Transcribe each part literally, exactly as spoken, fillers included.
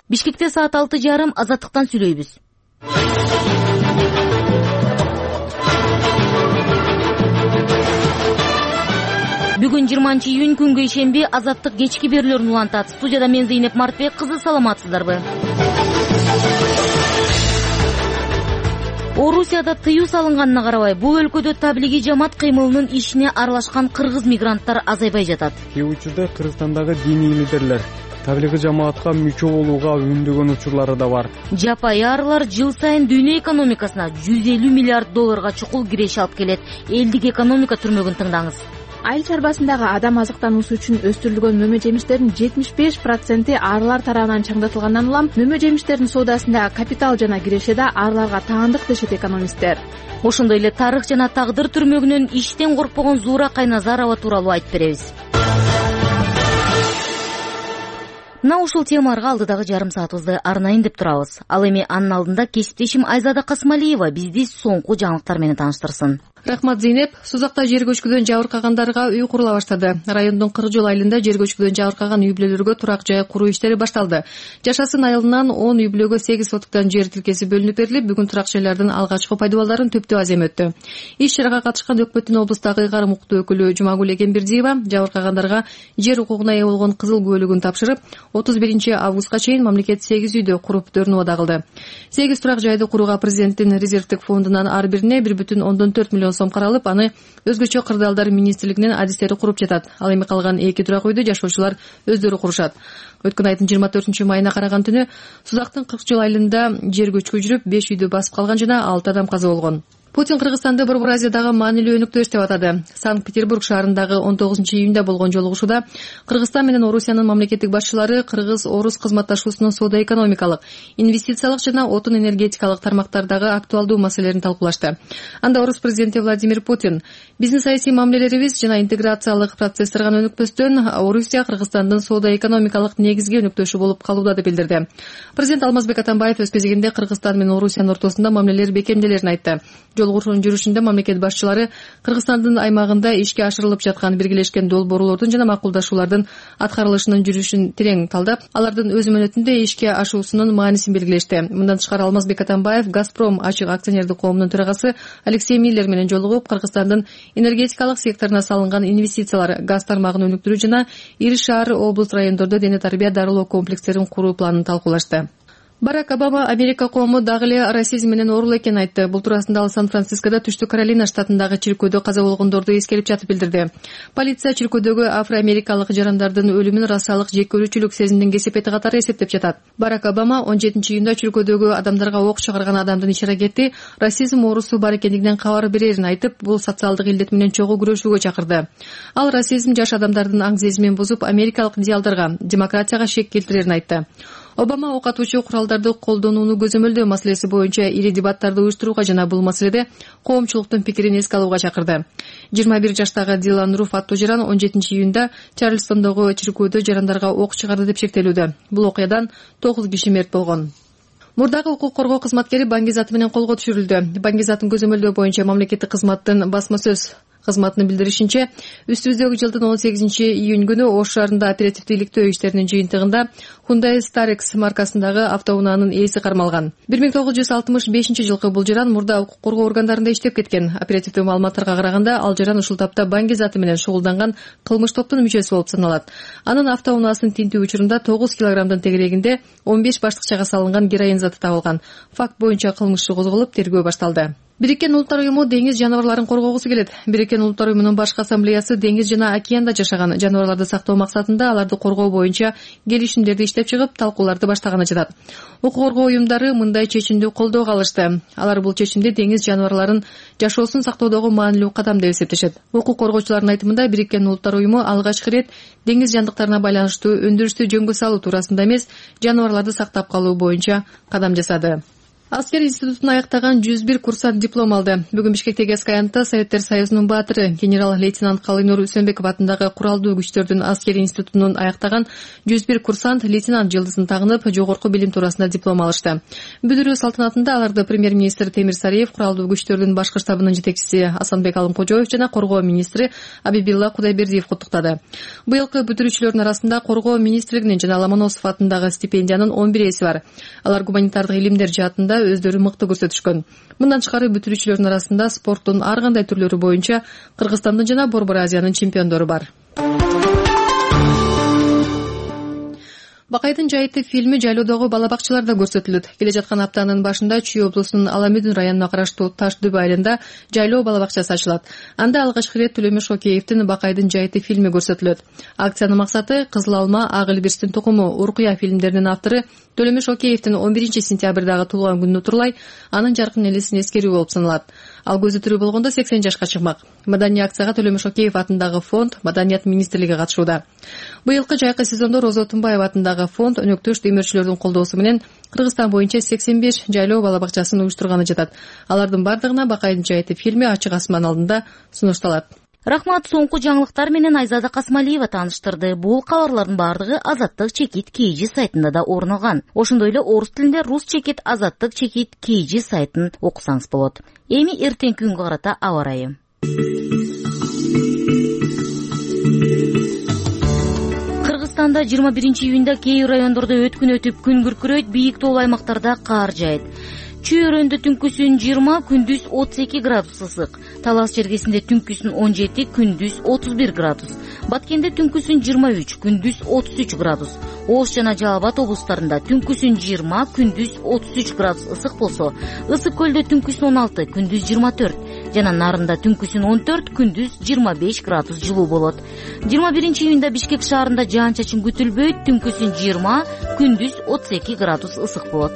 Бишкекте саат алты жарым Азаттыктан сүйлөйбүз. Бүгүн жыйырманчы июнь күнгө ишемби Азаттык кечки берүүлөрүн улантат. Студияда мен Зейнеп Мартбек кызы, саламатсыздарбы? Орусияда тыюу салынганына карабай, бул өлкөдө таблиги жамаат кыймылынын ишине аралашкан кыргыз мигранттар азайбай жатат. Кээ учурда Кыргызстандагы диний лидерлер таблиги жамаатка мүчө болууга үндөгөн учурлары да бар. Жапай арылар жыл сайын дүйнө экономикасына жүз элүү миллиард долларга чукул киреш алып келет. Элдик экономика түрмөгүн тыңдаңыз. Айыл чарбасындагы адам азыктануусу үчүн өстүрүлгөн мөмө жемиштердин жетимиш беш проценти арылар тарабынан чаңдатылгандан улам мөмө жемиштердин соодасындагы капитал жана киреше да арыларга таандык дешет экономисттер. Ошондой эле тарых жана тагдыр түрмөгүнөн иштен коркпогон Зуура Кайназарова тууралуу айтып беребиз. Мына ушул темаларга алдыдагы жарым саатыбызды арнайын деп турабыз. Ал эми анын алдында кесиптешим Айзада Касмалиева бизди соңку жаңылыктар менен тааныштырсын. Рахмат, Зейнеп. Сузакта жер көчкүдөн жабыркагандарга үй курула баштады. Райондун кырк жол айылында жер көчкүдөн жабыркаган үй бүлөлөргө турак жай куруу иштери башталды. Жашасын айылынан он үй бүлөгө сегиз соттуктан жер тилкеси бөлүнүп берилип, бүгүн турак жайлардын алгачкы пайдалууларын төптөө аз эми өттү. Иш чарага катышкан Өкмөттүн облустагы ыйгарым укуктуу өкүлү Жумагүл Эгембердиева жабыркагандарга жер укугуна ээ болгон кызыл күбөлүгүн тапшырып, отуз биринчи августка чейин мамлекет сегиз үйдө куруп берүүнү вада кылды. сегиз турак жайды курууга президенттин резервдик фондунан ар бирине бир бүтүн ондон төрт миллион сом каралып, аны өзгөчө кырдаалдар министрлигинин адистери куруп жатат. Ал эми калган эки турак үйдү жашоочулар өздөрү курушат. Өткөн айдын жыйырма төртүнчү майына караган түнү Сузактын кырк жол айылында жер көчкү жүрүп, беш үйдү басып калган жана алты адам каза болгон. Путин Кыргызстанды Борбор Азиядагы маанилүү өнүктүрүш деп атады. Санкт-Петербург шаарындагы он тогузунчу июнда болгон жолугушууда Кыргызстан менен Орусиянын мамлекеттик башчылары Кыргыз-Орус кызматташуусунун соода-экономикалык, инвестициялык жана отун энергетикалык тармактардагы актуалдуу маселелерин талкуулашты. Анда Орус президенти Владимир Путин: "Биздин саясий мамилелерибиз жана интеграциялык процесстер гана өнүкпөстөн, Орусия Кыргызстандын соода-экономикалык негизги өнөктөшү болуп калууда" деп билдирди. Президент Алмазбек Атамбаев өз кезегинде Кыргызстан менен Орусиянын ортосунда мамилелер бекемделерин айтты. Жолугушуунун жүрүшүндө мамлекет башчылары Кыргызстандын аймагында ишке ашырылып жаткан биргелешкен долбоорлордун жана макулдашуулардын аткарылышынын жүрүшүн терең талдап, алардын өз мөөнөтүндө ишке ашуусунун маанисин белгилешти. Мындан тышкары Алмазбек Атамбаев Газпром ачык акционердик коомунун төрагасы Алексей Миллер менен жолугуп, Кыргызстандын энергетикалык секторуна салынган инвестициялар, газ тармагын өнүктүрүү жана ири шаар, облус, райондордо дене тарбия дарылоо комплекстерин куруу планын талкуулашты. Барак Обама Америка коому дагы эле расизм менен оорул экенин айтты. Бул туурасында ал Сан-Францискодо Түштүк Каролина штатындагы чиркөөдө каза болгондорду эскерип жатып билдирди. Полиция чиркөөдөгү афро-америкалык жарандардын өлүмүн расалык жек көрүүчүлүк сезимдин кесепети катары эсептеп жатат. Барак Обама он жетинчи июнда чиркөөдөгү адамдарга ок чыгарган адамдын иш-аракети расизм оорусу бар экендигинен кабар берерин айтып, бул социалдык илдет менен чогуу күрөшүүгө чакырды. Ал расизм жаш адамдардын аң сезимин бузуп, америкалык идеалдарга, демократияга шек келтирерин айтты. Обама ок атуучу куралдарды колдонууну көзөмөлдөө маселеси боюнча ири дебаттарды уюштурууга жана бул маселеде коомчулуктун пикирин эске алууга чакырды. жыйырма бир жаштагы Дилан Руф аттуу жаран он жетинчи июнда Чарльстондогу чиркөөдө жарандарга ок чыгарды деп шектелүүдө. Бул окуядан тогуз киши мерт болгон. Мурдагы укук коргоо кызматкери Баңгизаты менен колго түшүрүлдү. Баңгизатын көзөмөлдөө боюнча мамлекеттик кызматтын басма сөз кызматынын билдиришинче, үстүбүздөгү жылдын он сегизинчи июнь күнү Ош шаарында оперативдик иликтөө иштеринин жыйынтыгында Hyundai Starex маркасындагы автоунаанын ээси кармалган. бир миң тогуз жүз алтымыш бешинчи жылкы бул жаран мурда укук коргоо органдарында иштеп кеткен. Оперативдик маалыматтарга караганда, ал жаран ушул тапта Баңгизаты менен шугулданган кылмыш топтун мүчөсү болуп саналат. Анын автоунаасын тинтүү учурунда тогуз килограммдын тегерегинде он беш баштыкчага салынган героин заты табылган. Факт боюнча кылмыш иши козголуп, тергөө башталды. Бириккен Улуттар уюму деңиз жаныбарларын коргоогусу келет. Бириккен Улуттар уюмунун башкы ассамблеясы деңиз жана океанда жашаган жаныбарларды сактоо максатында аларды коргоо боюнча келишимдерди иштеп чыгып, талкууларды баштаганы жатат. Укук коргоо уюмдары мындай чечимди колдоого алышты. Алар бул чечимди деңиз жаныбарларын жашоосун сактоодогу маанилүү кадам деп эсептешет. Укук коргоочулардын айтымында, Бириккен Улуттар уюму алгачкы ирет деңиз жандыктарына байланыштуу өндүрүштү жөнгө салуу туурасында эмес, жаныбарларды сактап калуу боюнча кадам жасады. Аскер институтун аяктаган жүз бир курсант диплом алды. Бүгүн Бишкектеги Скаянтта Советтер Союзунун баатыры генерал-лейтенант Калыйнур Үсөнбеков атындагы куралдуу күчтөрдүн аскери институтунун аяктаган жүз бир курсант лейтенант жылдызын тагынып, жогорку билим туурасында диплом алышты. Бүтүрүү салтанатында аларды премьер-министр Темир Сариев, куралдуу күчтөрдүн башкы штабынын жетекчиси Асанбек Алымкожоев жана коргоо министри Абибилла Кудайбердиев куттуктады. Быйылкы бүтүрүүчүлөрдүн арасында коргоо министрлигинин жана Ломоносов атындагы стипендиянын он бир ээси бар. Алар гуманитардык илимдер жаатында өздөрү мыкты көрсөтүшкөн. Мындан тышкары бүтүрүүчүлөрдүн арасында спорттун ар кандай түрлөрү боюнча Кыргызстандын жана Борбор Азиянын чемпиондору бар. Бакайдын жайыты фильми жайлоодогу бала бакчаларда көрсөтүлөт. Келе жаткан аптанын башында Чүй облусунун Аламүдүн районуна караштуу Таш-Дүбү айылында жайлоо бала бакчасы ачылат. Анда алгачкы ирет Төлөмөш Шокеевдин Бакайдын жайыты фильми көрсөтүлөт. Акциянын максаты Кызыл алма, Ак Илбирстин тукуму, Уркуя фильмдеринин автору Төлөмөш Шокеевдин он биринчи сентябрдагы туулган күнүнө турлай анын жаркын элесин эскерүү болуп саналат. Ал көзү тирүү болгондо сексен жашка чыкмак. Маданий акцияга Төлөмөш Шокеев атындагы фонд, Маданият министрлиги катышууда. Быйылкы жайкы сезондо Роза Тумбаева атындагы фонд өнөктөш демөөрчүлөрдүн колдоосу менен Кыргызстан боюнча сексен беш жайлоо бала бакчасын уюштурганы жатат. Алардын бардыгына Бакайдын жайыты фильми ачык асман алдында сунушталат. Рахмат, соңку жаңылыктар менен Айзада Касмалиева тааныштырды. Бул кабарлардын бардыгы Азаттык чекит кей жи сайтында да орун алган. Ошондой эле орус тилинде Рус чекит Азаттык чекит кей жи сайтын окусаңыз болот. Эми эртеңки күнгө карата аба ырайы. Кыргызстанда жыйырма биринчи июнда кей райондордо өткүн өтүп күн күркүрөйт, бийик тоолуу аймактарда кар жаайт. Чүй өрөөндө түнкүсүн жыйырма, күндүз отуз эки градус ысык. Талас жергесинде түнкүсүн он жети, күндүз отуз бир градус. Баткенде түнкүсүн жыйырма үч, күндүз отуз үч градус. Ош жана Жалал Абад облустарында түнкүсүн жыйырма, күндүз отуз үч градус ысык болсо, Ысык көлдө түнкүсүн он алты, күндүз жыйырма төрт, жана Нарында түнкүсүн он төрт, күндүз жыйырма беш градус жылуу болот. жыйырма биринчи июнда Бишкек шаарында жаан-чачын күтүлбөйт, түнкүсүн жыйырма, күндүз отуз эки градус ысык болот.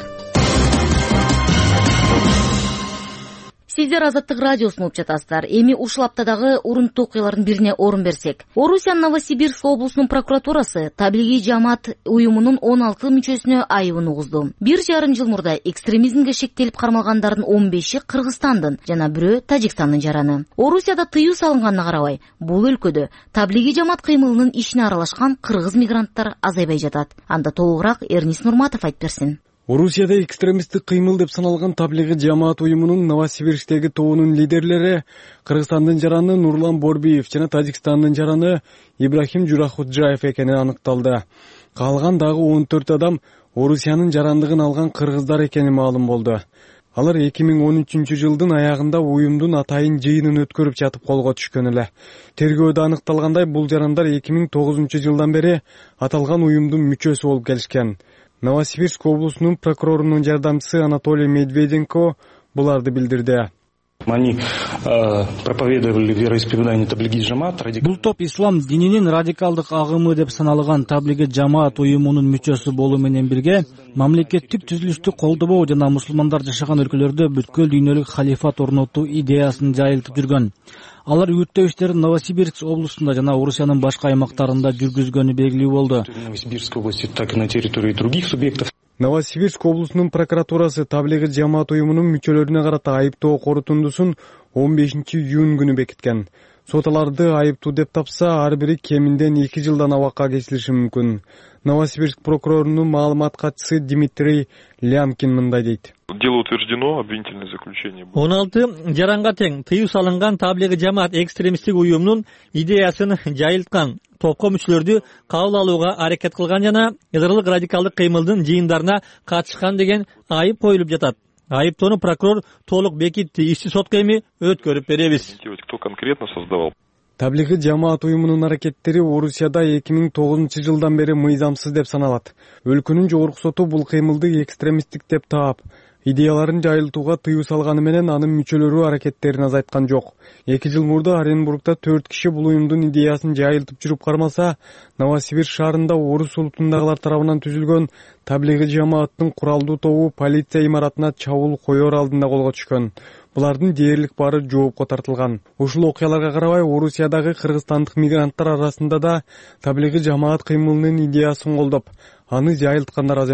Сиздер Азаттык радиосун угуп жатасыздар. Эми ушул аптадагы урунттуу окуялардын бирине орун берсек. Орусиянын Новосибирск облусунун прокуратурасы Таблиги жамаат уюмунун он алты мүчөсүнө айыбын угузду. Бир жарым жыл мурда экстремизмге шектелип кармалгандардын он беши Кыргызстандын жана бирөө Тажикстандын жараны. Орусияда тыюу салынганына карабай, бул өлкөдө Таблиги жамаат кыймылынын ишине аралашкан кыргыз мигранттар азайбай жатат. Анда толугураак Эрнис Нурматов айтып берсин. Орусияда экстремисттик кыймыл деп саналган Таблиги жамаат уюмунун Новосибирсктеги тобунун лидерлери Кыргызстандын жараны Нурлан Борбиев жана Тажикстандын жараны Ибрахим Журахуджаев экени аныкталды. Калган дагы он төрт адам Орусиянын жарандыгын алган кыргыздар экени маалым болду. Алар эки миң он үчүнчү жылдын аягында уюмдун атайын жыйынын өткөрүп жатып колго түшкөн эле. Тергөөдө аныкталгандай, бул жарандар эки миң тогузунчу жылдан бери аталган уюмдун мүчөсү болуп келишкен. Новосибирск облусунун прокурорунун жардамчысы Анатолий Медведенко буларды билдирди. Они э, проповедовали вероисповедание Таблиги жамаат. Бул топ ислам дининин радикалдык агымы деп саналган Таблиги жамаат уюмунун мүчөсү болуу менен бирге мамлекеттик түзүлүштү колдобоо жана мусулмандар жашаган өлкөлөрдө бүткүл дүйнөлүк халифат орнотуу идеясын жайылтып жүргөн. Алар үгүттөө иштерин Новосибирск облусунда жана Орусиянын башка аймактарында жүргүзгөнү белгилүү болду. Новосибирск области, так и на территории других субъектов. Новосибирск облусунун прокуратурасы Таблиги жамаат уюмунун мүчөлөрүнө карата айыптоо корутундусун он бешинчи июнь күнү бекиткен. Сот аларды айыптуу деп тапса, ар бири кеминден эки жылдан абакка кесилиши мүмкүн. Новосибирск прокурорунун маалымат катчысы Дмитрий Лямкин мындай дейт. Дело утверждено, обвинительное заключение. он алты жаранга тең тыюу салынган Таблиги жамаат экстремисттик уюмунун идеясын жайылткан топко мүчөлөрдү кабыл алууга аракет кылган жана язырлык радикалдык кыймылдын жыйындарына катышкан деген айып коюлуп жатат. Айыптоону прокурор толук бекитти. Ишти сотко эми өткөрүп беребиз. Кто конкретно создавал? Таблиги жамаат уюмунун аракеттери Орусияда эки миң тогузунчу жылдан бери мыйзамсыз деп саналат. Өлкөнүн жогорку соту бул кыймылды экстремисттик деп таап, идеяларын жайылтууга тыюу салганы менен анын мүчөлөрү аракеттерин азайткан жок. эки жыл мурда Оренбургда төрт киши бул уюмдун идеясын жайылтып жүрүп кармаса, Новосибирск шаарында орус улутундагылар тарабынан түзүлгөн Таблиги жамааттын куралдуу тобу полиция имаратына чабуул коёр алдында колго түшкөн. Булардын дээрлик баары жоопко тартылган. Ушул окуяларга карабай, Орусиядагы кыргызстандык мигранттар арасында да Таблиги жамаат кыймылынын идеясын колдоп, аны жайылткандар аз эмес.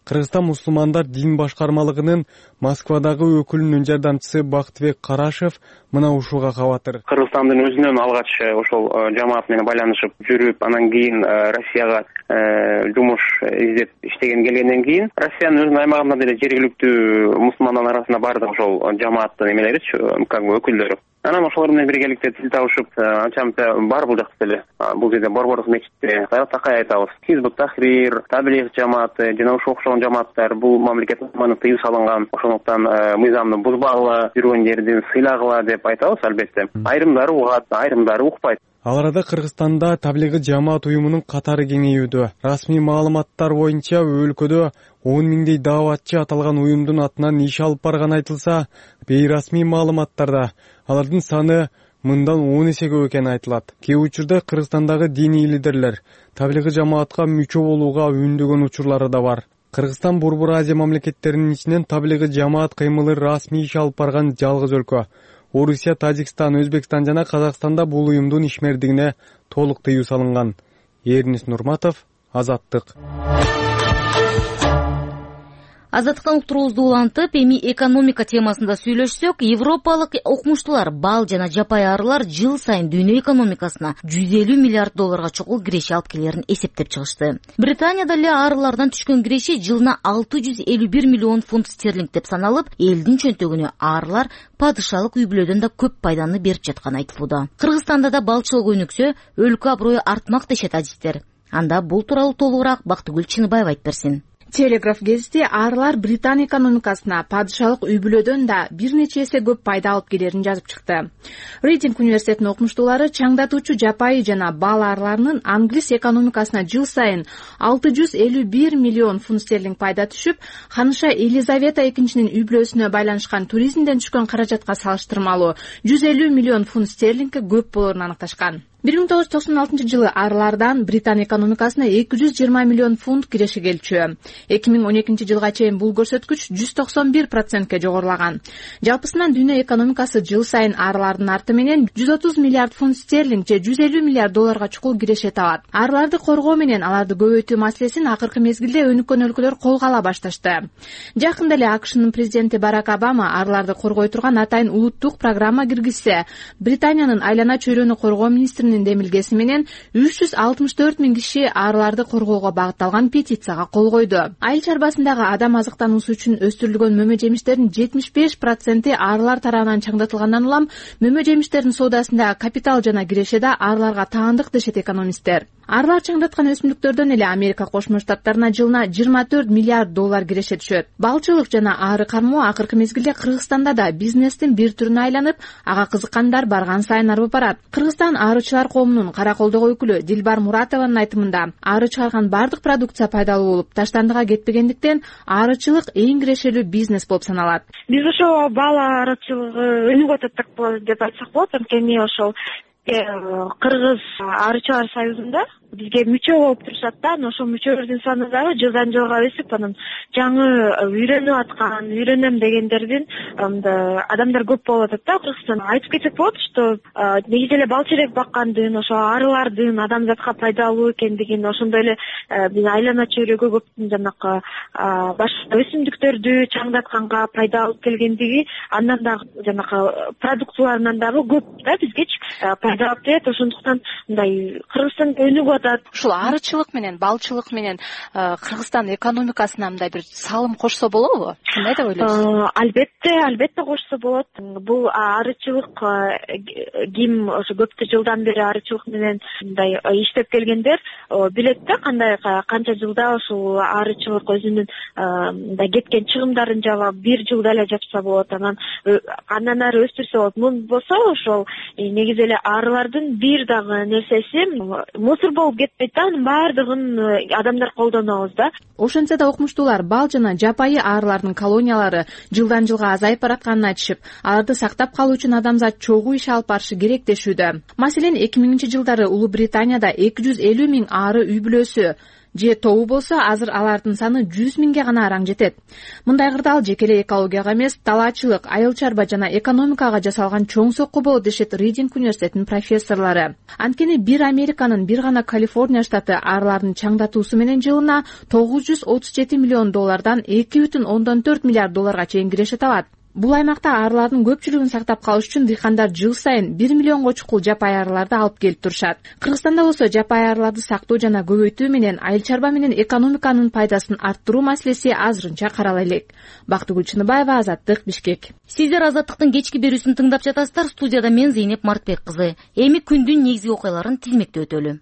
Кыргызстан мусулмандар дин башкармалыгынын Москвадагы өкүлүнүн жардамчысы Бактыбек Карашев мына ушуга кабатыр. Кыргызстандын өзүнөн алгач ошол жамаат менен байланышып жүрүп, анан кийин Россияга жумуш издеп иштеген келгенден кийин Россиянын өзүнүн аймагында деле жергиликтүү мусулмандар арасында барды ошол жамааттын эмелеричи, как бы өкүлдөрү. Анан ошолор менен биргеликте тил табышып, анча-мынча бар бул жакта деле. Бул жерде Борбордук мечитте Такай айтабыз. Хизбут Тахрир, Таблигh жамааты жана ошого окшогон жамааттар бул мамлекет маманы тыюу салынган. Ошондуктан мыйзамды бузбагыла, жүргөн жерден сыйлагыла деп айтабыз, албетте. Айрымдары угат, айрымдары укпайт. Ал арада Кыргызстанда Таблигh жамаат уюмунун катары кеңейүүдө. Расмий маалыматтар боюнча өлкөдө он миңдей дааватчы аталган уюмдун атынан иш алып барганы айтылса, бейрасмий маалыматтарда алардын саны мындан он эсе көп экени айтылат. Кээ учурда Кыргызстандагы диний лидерлер Таблигh жамаатка мүчө болууга үндөгөн учурлары да бар. Кыргызстан Борбор Азия мамлекеттеринин ичинен Таблигh жамаат кыймылы расмий иш алып барган жалгыз өлкө. Орусия, Тажикстан, Өзбекстан жана Казакстанда бул уюмдун ишмердигине толук тыюу салынган. Эрнис Нурматов, Азаттык. Азаттыктан уктуруубузду улантып, эми экономика темасында сүйлөшсөк, европалык окумуштуулар бал жана жапай арылар жыл сайын дүйнө экономикасына жүз элүү миллиард долларга чукул киреше алып келерин эсептеп чыгышты. Британияда эле арылардан түшкөн киреше жылына алты жүз элүү бир миллион фунт стерлинг деп саналып, элдин чөнтөгүнө арылар падышалык үй бүлөдөн да көп пайданы берип жатканы айтылууда. Кыргызстанда да балчылык өнүксө, өлкө аброю артмак дешет адистер. Анда бул тууралуу толугураак Бактыгүл Чыныбаева айтып берсин. Телеграф гезити арылар Британ экономикасына падышалык үй бүлөдөн да бир нече эсе көп пайда алып келерин жазып чыкты. Ридинг университетинин окумуштуулары чаңдатуучу жапайы жана бал арыларынын англис экономикасына жыл сайын алты жүз элүү бир миллион фунт стерлинг пайда түшүп, ханыша Елизавета экинчинин үй бүлөсүнө байланышкан туризмден түшкөн каражатка салыштырмалуу жүз элүү миллион фунт стерлингге көп болорун аныкташкан. бир миң тогуз жүз токсон алтынчы жылы арылардан Британ экономикасына эки жүз жыйырма миллион фунт киреше келчү. эки миң он экинчи жылга чейин бул көрсөткүч жүз токсон бир процентке жогорулаган. Жалпысынан дүйнө экономикасы жыл сайын арылардын арты менен жүз отуз миллиард фунт стерлинг же жүз элүү миллиард долларга чукул киреше табат. Арыларды коргоо менен аларды көбөйтүү маселесин акыркы мезгилде өнүккөн өлкөлөр колго ала башташты. Жакында эле АКШнын президенти Барак Обама арыларды коргой турган атайын улуттук программа киргизсе, Британиянын айлана чөйрөнү коргоо министринин демилгеси менен үч жүз алтымыш төрт миң киши арыларды коргоого багытталган петицияга кол койду. Айыл чарбасындагы адам азыктануусу үчүн өстүрүлгөн мөмө жемиштердин жетимиш беш проценти арылар тарабынан чаңдатылгандан улам мөмө жемиштердин соодасындагы капитал жана киреше да арыларга таандык дешет экономисттер. Арылар чаңдаткан өсүмдүктөрдөн эле Америка Кошмо Штаттарына жылына жыйырма төрт миллиард доллар киреше түшөт. Балчылык жана ары кармоо акыркы мезгилде Кыргызстанда да бизнестин бир түрүнө айланып, ага кызыккандар барган сайын арбып барат. Кыргызстан арычылар коомунун Караколдогу өкүлү Дилбар Муратованын айтымында, ары чыгарган бардык продукция пайдалуу болуп, таштандыга кетпегендиктен арычылык эң кирешелүү бизнес болуп саналат. Биз ошо бал арычылыгы өнүгүп атат деп айтсак болот. Анткени ошол Кыргыз арычылар союзунда бизге мүчө болуп турушат да, анан ошол мүчөлөрдүн саны дагы жылдан жылга өсүп, анан жаңы үйрөнүп аткан, үйрөнөм дегендердин адамдар көп болуп атат да Кыргызстанда. Айтып кетсек болот, что негизи эле бал черек баккандын, ошо арылардын адамзатка пайдалуу экендигин, ошондой эле биз айлана чөйрөгө көп жанакы башка өсүмдүктөрдү чаңдатканга пайда алып келгендиги, андан дагы жанакы продукцияларынан дагы көп да бизгечи пайда алып келет. Ошондуктан мындай Кыргызстан өнүгүп ушул арычылык менен балчылык менен Кыргызстан экономикасына мындай бир салым кошсо болобу? Кандай деп ойлойсуз? Албетте, албетте кошсо болот. Бул арычылык ким ошо көптү жылдан бери арычылык менен мындай иштеп келгендер билет да, кандай канча жылда ушул арычылык өзүнүн мындай кеткен чыгымдарын жаап, бир жылда эле жапса болот, анан андан ары өстүрсө болот. Мун болсо ошол негизи эле арылардын бир дагы нерсеси мусор болуп кетпейт да, анын баардыгын адамдар колдонобуз да. Ошентсе да окумуштуулар бал жана жапайы арылардын колониялары жылдан жылга азайып баратканын айтышып, аларды сактап калуу үчүн адамзат чогуу иш алып барышы керек дешүүдө. Маселен, эки миңинчи жылдары Улуу Британияда эки жүз элүү миң ары үй бүлөсү же тобу болсо азыр алардын саны жүз миңге гана араң жетет. Мындай кырдаал жеке эле экологияга эмес, талаачылык, айыл чарба жана экономикага жасалган чоң сокку болот дешет Ридинг университетинин профессорлору. Анткени бир Американын, бир гана Калифорния штаты аарлардын чаңдатуусу менен жылына тогуз жүз отуз жети миллион доллардан эки бүтүн ондон төрт миллиард долларга чейин киреше табат. Бул аймакта аарлардын көпчүлүгүн сактап калыш үчүн дыйкандар жыл сайын бир миллионго чукул жапайы аарларды алып келип турушат. Кыргызстанда болсо жапайы аарларды сактоо жана көбөйтүү менен айыл чарба менен экономиканын пайдасын арттыруу маселеси азырынча карала элек. Бактыгүл Чыныбаева, Азаттык, Бишкек. Сиздер Азаттыктын кечки берүүсүн тыңдап жатасыздар. Студияда мен Зейнеп Мартбек кызы. Эми күндүн негизги окуяларын тизмектеп өтөлү.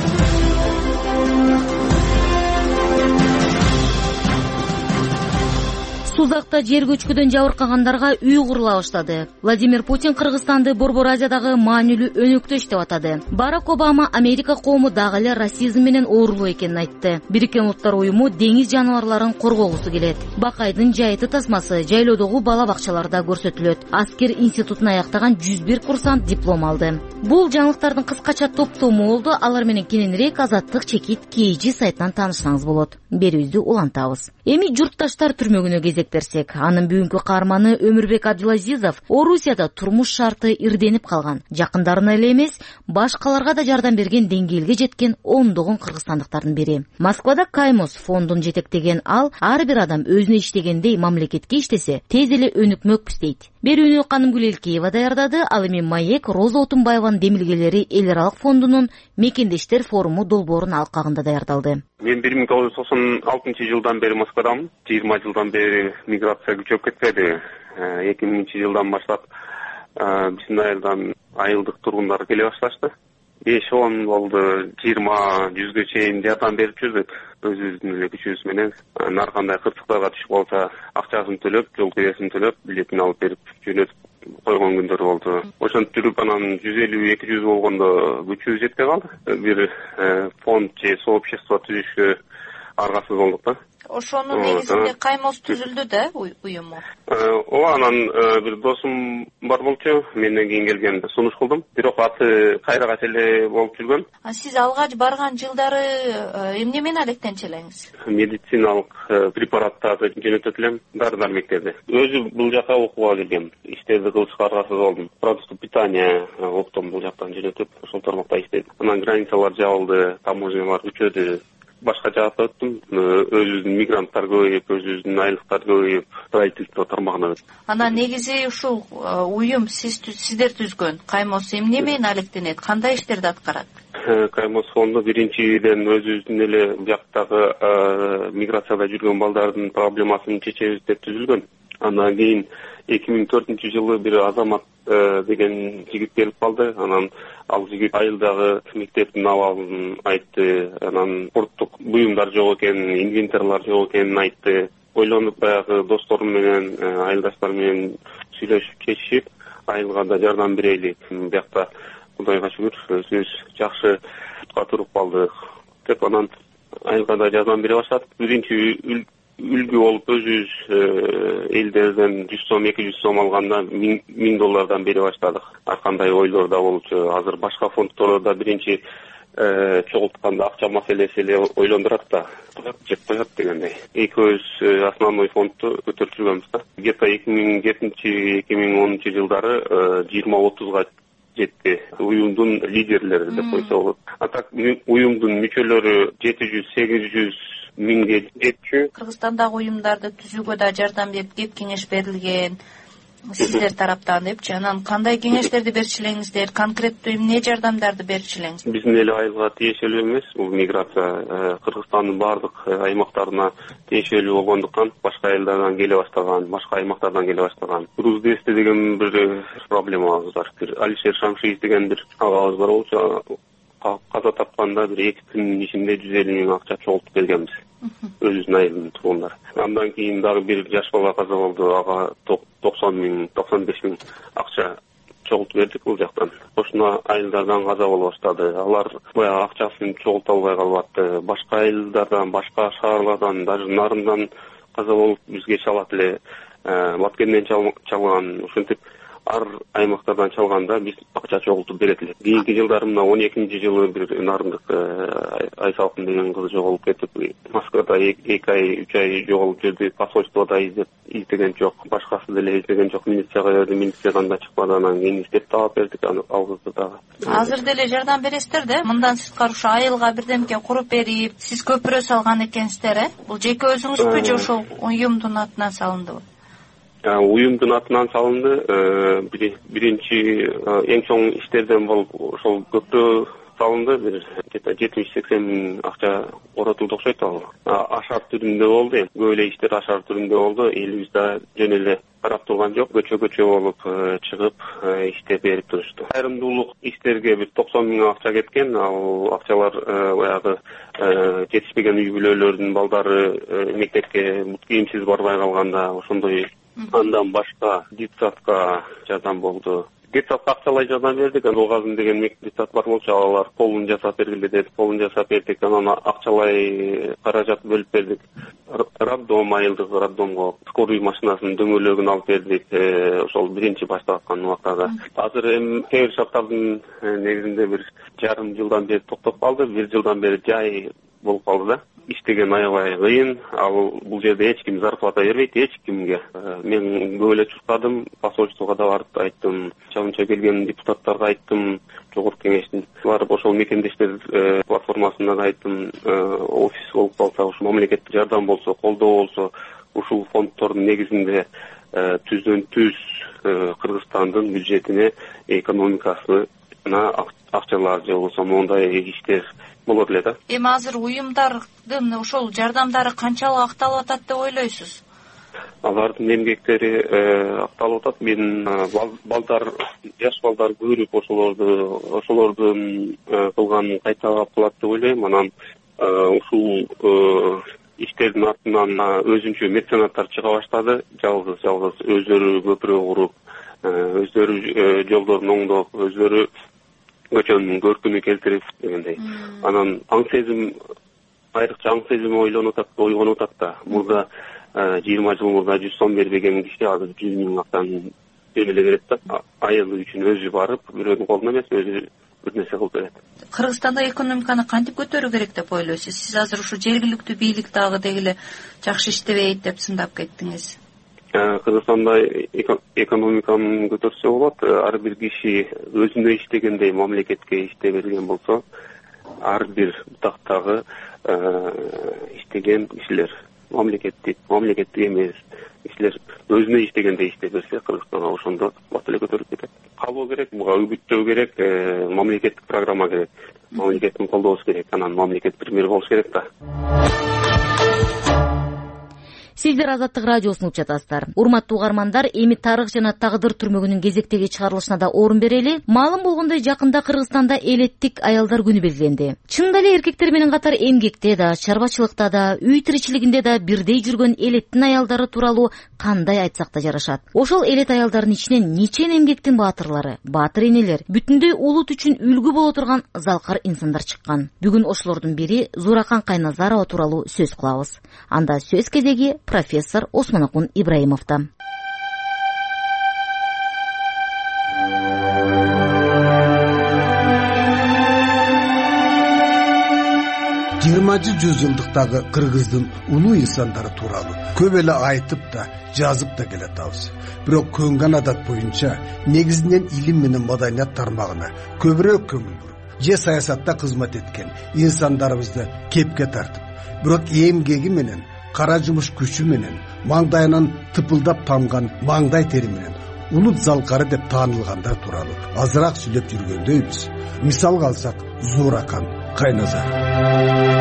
Сузакта жер көчкүдөн жабыркагандарга үй курула баштады. Владимир Путин Кыргызстанды Борбор Азиядагы маанилүү өнөктөш деп атады. Барак Обама Америка коому дагы эле расизм менен оорулуу экенин айтты. Бириккен Улуттар уюму деңиз жаныбарларын коргогусу келет. Бакайдын жайыты тасмасы жайлоодогу бала бакчаларда көрсөтүлөт. Аскер институтун аяктаган жүз бир курсант диплом алды. Бул жаңылыктардын кыскача топтому болду. Алар менен кененирээк Азаттык чекит кей жи сайтынан таанышсаңыз болот. Берүүбүздү улантабыз. Эми журтташтар түрмөгүнө кезектерсек, анын бүгүнкү каарманы Өмүрбек Абдулазизов Орусияда турмуш шарты ирденип калган. Жакындарына эле эмес, башкаларга да жардам берген деңгээлге жеткен ондогон кыргызстандыктардын бири. Москвада Каймос фондун жетектеген ал, ар бир адам өзүнө иштегендей мамлекетке иштесе, тез эле өнүкмөкпүз дейт. Берүүнү Канымгүл Элкеева даярдады. Ал эми Маек Роза Отунбаеванын демилгелери эл аралык фондунун Мекендештер форуму долбоорунун алкагында даярдалды. Мен бир миң тогуз жүз токсон алтынчы жылдан бери Москвадамын. жыйырма жылдан бери миграция күчөп кетпеди. эки миңинчи жылдан баштап биздин айылдан айылдык тургундар келе башташты. беш он болду, жыйырма жүзгө чейин жардам берип жүрдүк. Өзүбүздүн эле күчүбүз менен ар кандай кырсыктарга түшүп калса акчасын төлөп, жол киресин төлөп, билетин алып берип жөнөтүп койгон күндөр болду. Ошентип жүрүп анан жүз элүү эки жүз болгондо күчүбүз жетпей калды. Бир фонд же сообщество түзүшкө аргасыз болдук да. Ошонун негизинде Каймос түзүлдү да уюму. Ооба, анан бир досум бар болчу, менден кийин келген сунуш кылдым. Бирок аты кайрагача эле болуп жүргөн. А сиз алгач барган жылдары эмне менен алектенчү элеңиз? Медициналык препараттарды жөнөтөт элем, дары-дармектерди. Өзү бул жака окууга келгем. Иштерди кылышка аргасыз болдум. Продукты питания оптом бул жактан жөнөтүп, ошол тармакта иштедим. Анан границалар жабылды, таможнялар күчөдү. Башка жакка өттүм. Өзүбүздүн мигранттар көбөйүп, өзүбүздүн айылыктар көбөйүп, строительство тармагына өттүм. Анан негизи ушул уюм сиз сиздер түзгөн Каймос эмне менен алектенет? Кандай иштерди аткарат? Каймос фонду биринчиден өзүбүздүн эле жактагы миграцияда жүргөн балдардын проблемасын чечебиз деп түзүлгөн. Андан кийин эки миң төртүнчү жылы бир Азамат деген жигит келип калды. Анан ал жигит айылдагы мектептин абалын айтты. Анан спорттук буюмдар жок экенин, инвентарлар жок экенин айтты. Ойлонуп баягы досторум менен, айылдаштар менен сүйлөшүп чечишип, айылга да жардам берели. Биякта Кудайга шүгүр, өзүбүз жакшы утка туруп калдык деп анан айылга да жардам бере баштадык. Биринчи үлгү болуп өзүбүз элдерден жүз сом, эки жүз сом алганда миң доллардан бере баштадык. Ар кандай ойлор да болчу. Азыр башка фонддордо биринчи чогултканда акча маселеси эле ойлондурат да, жеп коет дегендей. Экөөбүз основной фондду көтөрүп жүргөнбүз да. Где-то эки миң жетинчи эки миң онунчу жылдары жыйырма отузга жетти. Уюмдун лидерлери деп койсо болот. А так уюмдун мүчөлөрү жети жүз сегиз жүз миңге жетчү. Кыргызстандагы уюмдарды түзүүгө да жардам берип, кеп кеңеш берилген сиздер тараптан депчи. Анан кандай кеңештерди берчү элеңиздер, конкреттүү эмне жардамдарды берчү элеңиз? Биздин эле айылга тиешелүү эмес, бул миграция Кыргызстандын бардык аймактарына тиешелүү болгондуктан башка айылдардан келе баштаган, башка аймактардан келе баштаган. Груздесте деген бир проблемабыз бар. Алишер Шамшиев деген бир агабыз бар болчу. Каза тапканда бир эки күнүн ичинде жүз элүү миң акча чогултуп келгенбиз. Өзүбүздүн айылдын тургундары. Андан кийин дагы бир жаш бала каза болду. Ага токсон миң, токсон беш миң акча чогултуп бердик бул жактан. Ошондо айылдардан каза боло баштады. Алар баягы акчасын чогулта албай калбатты. Башка айылдардан, башка шаарлардан, даже Нарындан каза болуп бизге чалат эле. Баткенден чалган. Ошентип ар аймактардан чалганда биз акча чогултуп берет элек. Кийинки жылдары мына он экинчи жылы бир нарындык Айсалкын деген кыз жоголуп кетип, Москвада эки ай үч ай жоголуп жүрдү. Посольствода издеп издеген жок, башкасы деле издеген жок. Милицияга берди, милициядан да чыкпады. Анан кийин издеп таап бердик ал кызды дагы. Азыр деле жардам бересиздер да? Мындан сырткары ушу айылга бирдемке куруп берип, сиз көпүрө салган экенсиздер, э? Бул жеке өзүңүзбү же ошол уюмдун атынан салындыбы? Уюмдун атынан салынды. Биринчи эң чоң иштерден болуп ошол көпүрө салынды. Бир жетимиш сексен миң акча оротулду окшойт ал. Ашар түрүндө болду. Көп эле иштер ашар түрүндө болду. Элибиз да жөн эле карап турган жок. Көчө-көчө болуп чыгып иштеп берип турушту. Айрымдуулук иштерге бир токсон миң акча кеткен. Ал акчалар баягы жетишпеген үй бүлөлөрдүн балдары мектепке бут кийимсиз барбай калганда ошондой. Андан башка детсадка жардам болду. Детсадка акчалай жардам бердик. Алгазым деген детсад бар болчу, алар полун жасап бергиле деди. Полун жасап бердик. Анан акчалай каражат бөлүп бердик. Роддом айылдык роддомго скорый машинасынын дөңгөлөгүн алып бердик. Ошол биринчи башталган убактада. Азыр эми кээ бир шарттардын негизинде бир жарым жылдан бери токтоп калды. Бир жылдан бери жай болуп калды да. Иштеген аябай кыйын. Ал бул жерде эч ким зарплата бербейт, эч кимге. Мен көп эле чуркадым, посольствого да барып айттым, чабынча келген депутаттарга айттым, жогорку кеңештин. Барып ошол мекендештер платформасына да айттым, офис болуп калса, ушу мамлекеттик жардам болсо, колдоо болсо, ушул фонддордун негизинде түздөн түз Кыргызстандын бюджетине, экономикасына акчалар же болбосо мондай иштер болот эле да. Эми азыр уюмдардын ошол жардамдары канчалык акталып атат деп ойлойсуз? Алардын эмгектери акталып атат. Мен балдар, жаш балдар көрүп ошолорду, ошолордун кылганын кайталап кылат деп ойлойм. Анан ушул иштердин артынан өзүнчө меценаттар чыга баштады. Жалгыз жалгыз өздөрү көпүрө куруп, өздөрү жолдорун оңдоп, өздөрү көчөнүн көркүнү келтирип дегендей. Анан аң сезим, айрыкча аң сезим ойлонуп атат, ойгонуп атат да. Мурда жыйырма жыл мурда жүз сом бербеген киши азыр жүз миң актан бериле берет да. Айылы үчүн өзү барып, бирөөнүн колуна эмес, өзү бир нерсе кылып берет. Кыргызстанда экономиканы кантип көтөрүү керек деп ойлойсуз? Сиз азыр ушу жергиликтүү бийлик дагы дегиле жакшы иштебейт деп сындап кеттиңиз. Кыргызстанда экономиканы көтөрсө болот. Ар бир киши өзүнө иштегендей мамлекетке иштей берген болсо, ар бир бутактагы иштеген кишилер, мамлекеттик, мамлекеттик эмес кишилер өзүнө иштегендей иштей берсе, Кыргызстанга ошондо бат эле көтөрүп кетет. Калуу керек, буга үгүттөө керек, мамлекеттик программа керек, мамлекеттин колдоосу керек, анан мамлекет пример болуш керек да. Сиздер Азаттык радиосун угуп жатасыздар. Урматтуу угармандар, эми тарых жана тагдыр түрмөгүнүн кезектеги чыгарылышына да орун берели. Маалым болгондой, жакында Кыргызстанда элеттик аялдар күнү белгиленди. Чындап эле эркектер менен катар эмгекте да, чарбачылыкта да, үй тиричилигинде да бирдей жүргөн элеттин аялдары тууралуу кандай айтсак да жарашат. Ошол элет аялдардын ичинен нечен эмгектин баатырлары, баатыр энелер, бүтүндөй улут үчүн үлгү боло турган залкар инсандар чыккан. Бүгүн ошолордун бири Зууракан Кайназарова тууралуу сөз кылабыз. Анда сөз кезеги профессор Осмонокун Ибраимовда. жыйырманчы жүз жылдыктагы кыргыздын улуу инсандары тууралуу көп эле айтып да жазып да келатабыз. Бирок көнгөн адат боюнча негизинен илим менен маданият тармагына көбүрөөк көңүл буруп, же саясатта кызмат эткен инсандарыбызды кепке тартып, бирок эмгеги менен, кара жумуш күчү менен, маңдайынан тыпылдап тамган маңдай тери менен улут залкары деп таанылгандар тууралуу азыраак сүйлөп жүргөндөйбүз. Мисалга алсак, Зууракан Кайназаров.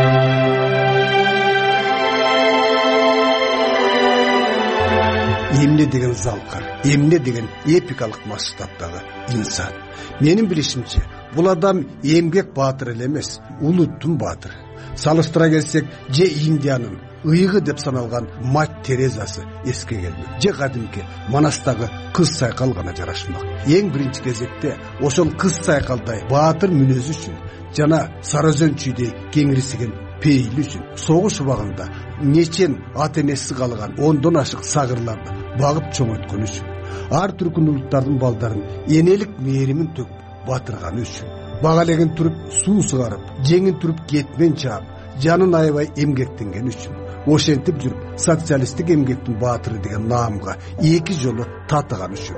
Эмне деген залкар, эмне деген эпикалык масштабтагы инсан. Менин билишимче, бул адам эмгек баатыр эле эмес, улуттун баатыры. Салыштыра келсек, же Индиянын ыйыгы деп саналган Мать Терезасы эске келмек, же кадимки Манастагы кыз сайкал гана жарашмак. Эң биринчи кезекте ошол кыз сайкалдай баатыр мүнөзү үчүн жана Сарыөзөн чүйдөй кеңирисиген пейили үчүн согуш убагында нечен ата энеси калган ондон ашык сагырларды багып чоңойткон үчүн ар түркүн улуттардын балдарын энелик мээримин төгүп батырганы үчүн. Бага элеген туруп суу сугарып, жеңин туруп кетмен чаап, жанын аябай эмгектенген үчүн. Ошентип жүрүп, социалисттик эмгектин баатыры деген наамга эки жолу татыган үчүн.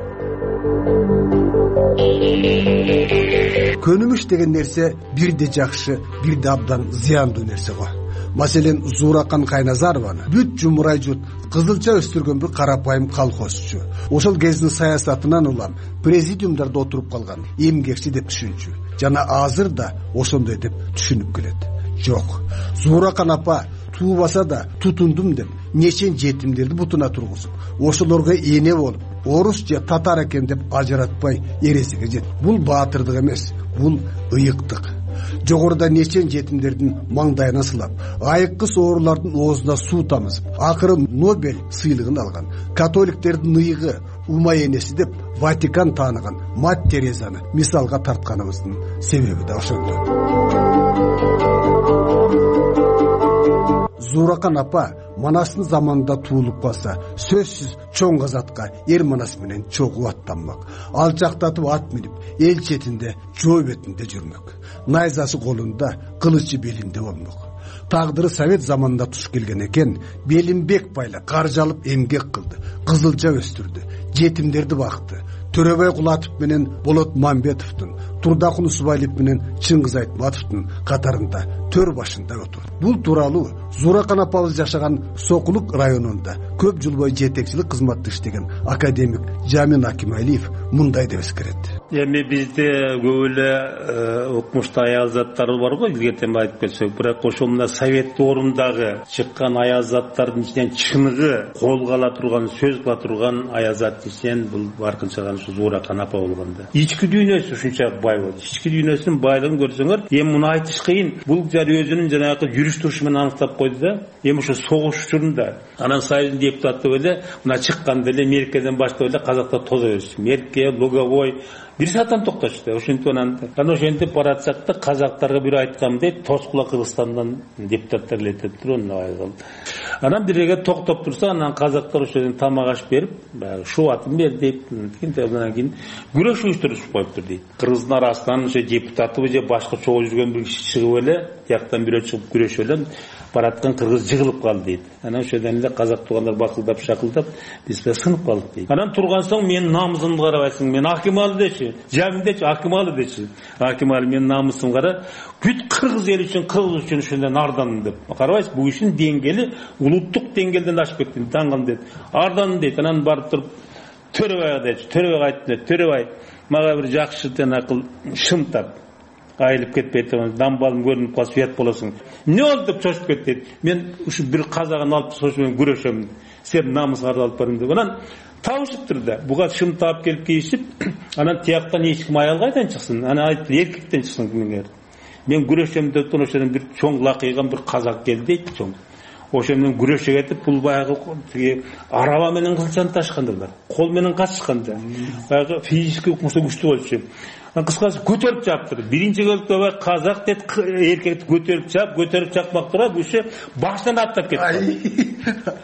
Көнүмүш деген нерсе бирде жакшы, бирде абдан зыяндуу нерсе го. Маселен, Зууракан Кайназарованы бүт жумурай журт кызылча өстүргөн бир карапайым колхозчу. Ошол кездин саясатынан улам президиумдарда отуруп калган эмгекчи деп түшүнчү. Жана азыр да ошондой деп түшүнүп келет. Жок. Зууракан апа туубаса да тутундум деп нечен жетимдерди бутуна тургузуп, ошолорго эне болуп, орус же татар экен деп ажыратпай эресиге жет. Бул баатырдык эмес, бул ыйыктык. Жогоруда нечен жетимдердин маңдайына сылап, айыккы соорулардын оозуна суу тамызып, акыры Нобель сыйлыгын алган католиктердин ыйыгы ума энеси деп Ватикан тааныган Мать Терезаны мисалга тартканыбыздын себеби да ошондо. Зууракан апа Манастын заманында туулуп калса, сөзсүз чоң казатка эр манас менен чогуу аттанмак. Алчактатып ат минип, эл четинде, жоо бетинде жүрмөк. Найзасы колунда, кылычы белинде болмок. Тагдыры Совет заманында туш келген экен, белин бек байлап, каржалып эмгек кылды, кызылча өстүрдү, жетимдерди бакты. Төрөбай Кулатов менен Болот Мамбетовдун, Турдакун Усубайлиев менен Чыңгыз Айтматовдун катарында төр башында отурду. Бул тууралуу Зууракан апабыз жашаган Сокулук районунда көп жыл бою жетекчилик кызматты иштеген академик Жамин Акималиев мындай деп эскерет. Эми бизде көп эле укмуштуу аязаттар бар го, илгертен айтып кетсек, бирок ошол мына Совет доорундағы чыккан аязаттардын ичинен чыныгы колго ала турган, сөз кыла турган аязат ичинен бул баркынча Зууракан апа болгондо. Ички дүйнөсү ушунча бай болду. Ички дүйнөсүнүн байлыгын көрсөңөр, эми муну айтыш кыйын. Бул жар өзүнүн жанагы жүрүш турушу менен аныктап койду да. Эми ошо согуш учурунда анан Союздун депутаты эле мына чыкканда эле Меркеден баштап эле казакта тозо беришти. Мерке, Луговой бир сааттан токтошду. Ошентип анан анан ошентип баратсак да казактарга бир айткам дейт, Тоскула Кыргызстандан депутаттар элетип туруп. Анан бирге токтоп турса, анан казактар ошодон тамак аш берип, баягы шубатын бер дейт. Анан кийин күрөш уюштурушуп коюптур дейт. Кыргыздын арасынан ошо депутаты же башка чогуу жүргөн бир киши чыгып эле, тияктан бирөө чыгып күрөшүп эле бараткан кыргыз жыгылып калды дейт. Анан ошодон эле казак туугандар бакылдап шакылдап бизге сынып калдык дейт. Анан турган соң менин намысымды карабайсың, мен Акималы дечи, Жамин дечи, Акималы дечи. Акималы менин намысымды кара, бүт кыргыз эл үчүн, кыргыз үчүн ошондон ардандым деп. Карабайсыз, бул иштин деңгээли улуттук деңгээлден ашып кетти, таңган дейт. Ардандым дейт. Анан барып туруп Төрөбайга дечи, Төрөбай айтты, Төрөбай мага бир жакшы тенакыл шым тап. Айылып кетпейт, дамбалым көрүнүп калса уят болосуң. Не болду деп чочуп кетти. Мен ушу бир казагын алып сош менен күрөшөм. Сен намысыңарды алып барың деп. Анан табышыптыр да. Буга шым таап келип кийишип, анан тияктан эч ким аял кайдан чыксын? Анан айтты, эркектен чыксын кимиңер. Мен күрөшөм деп ошодон бир чоң лакыйган бир казак келди дейт, чоң. Ошо менен күрөшө кетип, бул баягы араба менен кылчаны ташкандылар. Кол менен качышканда. Баягы физический укмуштуу күчтүү болчу. Кыскасы көтөрүп чаптыр. Биринчи көлкө казак дейт, эркекти көтөрүп чап, көтөрүп чакмак турат, ушо баштан аттап кетти.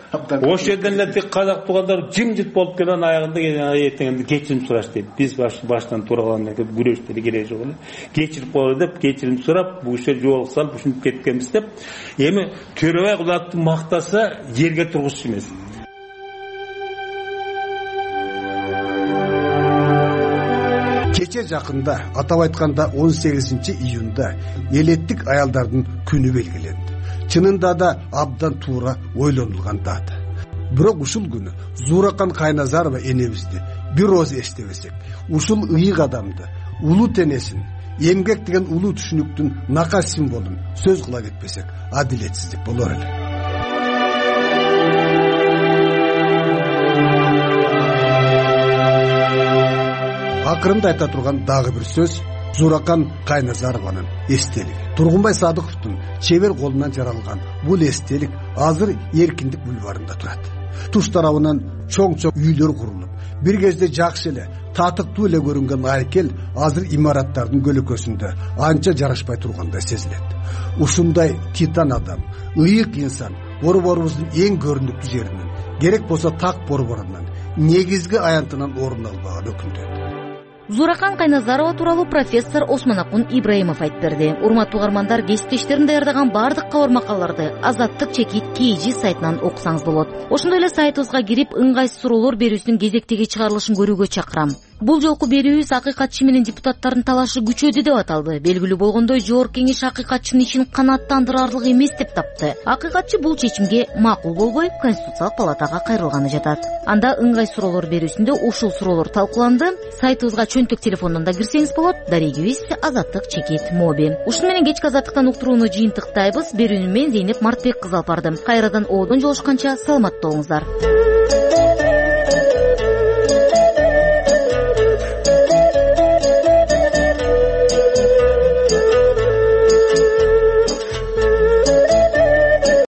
Ошо жерден эле тек казак туугандар жымжыт болуп келген аягында эртеңинде кечирим сураш дейт. Биз баштан турагандан кийин күрөштөрү кереги жок эле. Кечирип коелу деп кечирим сурап, бул ишер жолук салып ушинтип кеткенбиз деп. Эми Төрөбай Кулатовду мактаса жерге тургузчу эмес. Кече жакында, атап айтканда он сегизинчи июнда элеттик аялдардын күнү белгиленди. Чынында да абдан туура ойлонулган дата. Бирок ушул күнү Зууракан Кайназарова энебизди бир оз эстебесек, ушул ыйык адамды, улуу тенесин, эмгек деген улуу түшүнүктүн накал символун сөз кыла кетпесек, адилетсиздик болор эле. Акырында айта турган дагы бир сөз Зууракан Кайназарованын эстелиги. Тургунбай Садыковдун чебер колунан жаралган бул эстелик азыр Эркиндик бульварында турат. Туш тарабынан чоң-чоң үйлөр курулуп, бир кезде жакшы эле, татыктуу эле көрүнгөн айкел азыр имараттардын көлөкөсүндө анча жарашпай тургандай сезилет. Ушундай титан адам, ыйык инсан борборубуздун эң көрүнүктүү жеринен, керек болсо так борборунан, негизги аянтынан орун албаган өкүндөт. Зууракан Кайназарова тууралуу профессор Осмонакун Ибраимов айтып берди. Урматтуу угармандар, кесиптештерим даярдаган баардык кабар макалаларды Азаттык чекит kg сайтынан окусаңыз болот. Ошондой эле сайтыбызга кирип, ыңгайсыз суроолор берүүсүнүн кезектеги чыгарылышын көрүүгө чакырам. Бул жолку берүүбүз акыйкатчы менен депутаттардын талашы күчөдү деп аталды. Белгилүү болгондой, Жогорку Кеңеш акыйкатчынын ишин канааттандырарлык эмес деп тапты. Акыйкатчы бул чечимге макул болбой, Конституциялык палатага кайрылганы жатат. Анда ыңгай суроолор берүүсүндө ушул суроолор талкууланды. Сайтыбызга чөнтөк телефондон да кирсеңиз болот. Дарегибиз Азаттык чекит моби. Ушуну менен кечки Азаттыктан уктурууну жыйынтыктайбыз. Берүүнү мен Зейнеп Мартбек кызы алып бардым. Кайрадан оодон жолушканча саламатта болуңуздар.